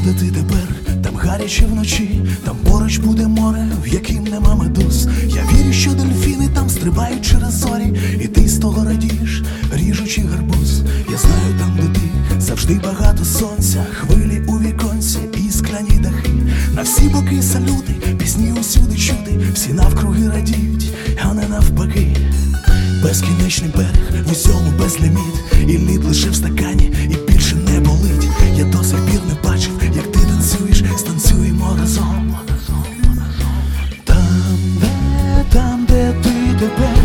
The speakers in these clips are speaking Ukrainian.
де ти тепер, там гаряче вночі, там поруч буде море, в яким нема медуз. Я вірю, що дельфіни там стрибають через зорі, і ти з того радієш, ріжучи гарбуз. Я знаю, там, де ти, завжди багато сонця, хвилі у віконці і скляні дахи. На всі боки салюти, пісні усюди чути, всі навкруги радіють, а не навпаки. Безкінечний берег, в усьому безліміт, і лід лише в стакані, і більше не болить. Я до сих пір не бачив, як ти танцюєш, станцюємо разом. Там, де ти тепер,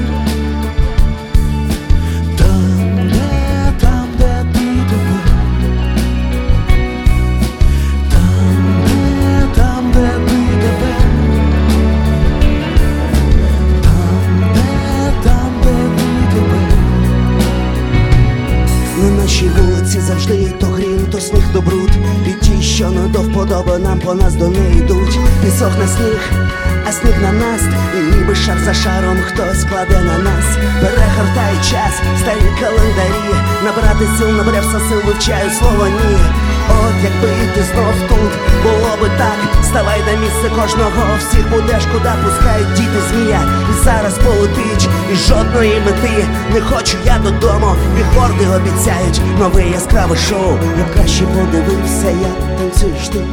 там, де ти тепер, там, де ти тепер, там, де ти тепер. На нашій вулиці завжди то грім, то сніг, то бруд. І ті, що не до вподоби нам, по нас до неї йдуть. Пісок на сніг, а сніг на нас, і ніби шар за шаром хтось кладе на нас. Перегортає час, старі календарі, набрати сил, набере все сил, вивчаю слово ні. От якби ти знов тут, було би так. Ставай на місце кожного, всіх будеш, куди пускають діти змія. І зараз полетить, і жодної мети. Не хочу я додому, бігборди обіцяють нове яскраве шоу. Я б краще подивився, як танцюєш ти.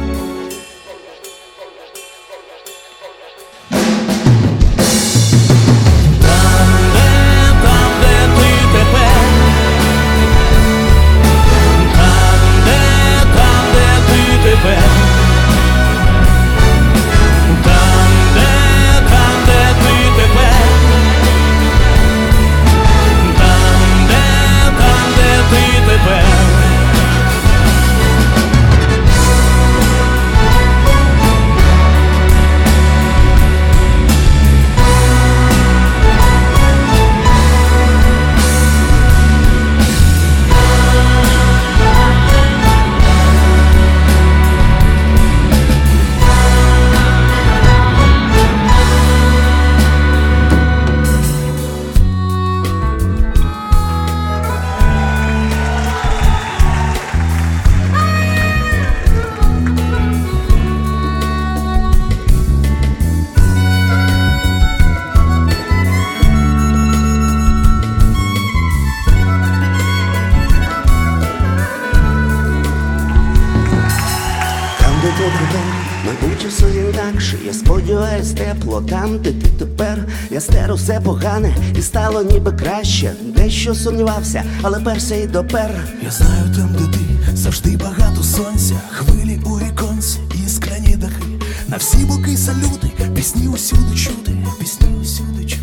Мабуть, усе інакше, я сподіваюсь, тепло там, де ти тепер. Я стеру все погане і стало ніби краще. Дещо сумнівався, але перся і допер. Я знаю, там, де ти, завжди багато сонця, хвилі у віконці і скляні дахи. На всі боки салюти, пісні усюди чути, пісні усюди чути.